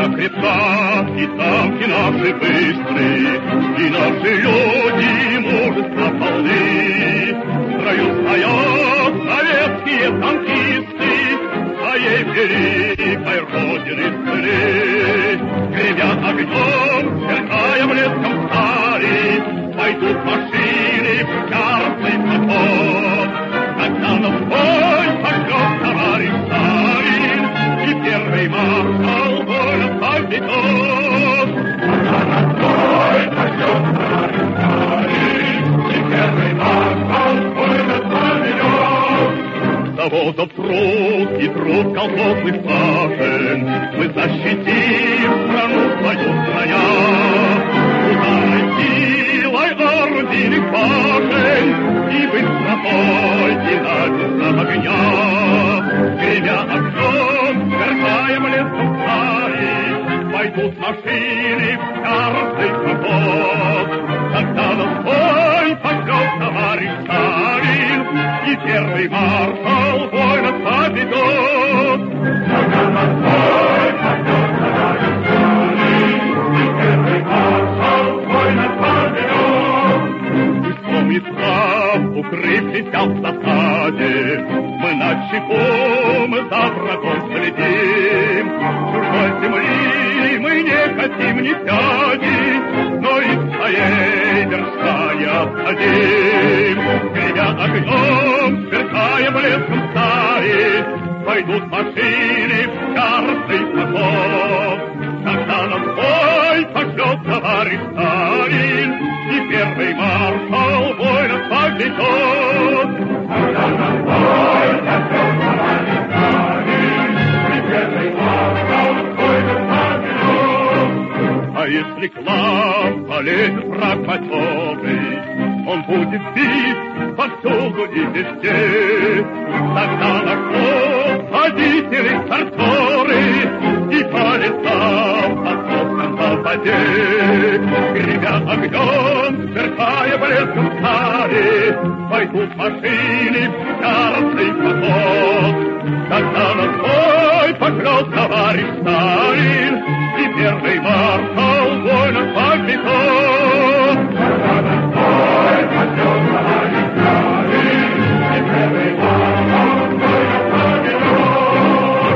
Армия крепка, и танки наши быстрые, и наши люди мужества полны. В строю стоят советские танкисты, своей великой родины цели. Гремя огнем, сверкая блеском стали, пойдут машины в яростный поход. Когда на бой пошлет товарищ Сталин, и первый маршал воля поведет. Когда на бой пошлет товарищ Сталин, и первый маршал воля поведет. Заводов труд и труд колхозных сажен, мы защитим страну свою строя. Ударной силой орудийных башен и быстротой динамичного огня. Гремя огнем, сверкая блеском стали, пойдут машины в яростный поход. Когда на бой пошлет товарищ Сталин, и первый маршал война поведет. Когда на бой пошлет товарищ Сталин, и первый маршал война поведет. И прав, укрывшись в засаде, мы начеку, мы за врагом следим. Чужой земли мы не хотим ни пяди, но из своей вершая отходим. Гремя огнем, сверкая блеском стали, пойдут машины в яростный поход. Когда на бой пошлет товарищ Сталин, и первый маршал воина поведет. Когда на бой пошлет товарищ Сталин, и первый маршал воина поведет. А если к нам полезет враг матерый, он будет бить повсюду и везде. Тогда на ход водители стартеры и по лесам отцовкам по воде. Гремя огнем, сверкая блеском стали, пойдут машины в яростный поход. Когда на бой пошлет товарищ Сталин,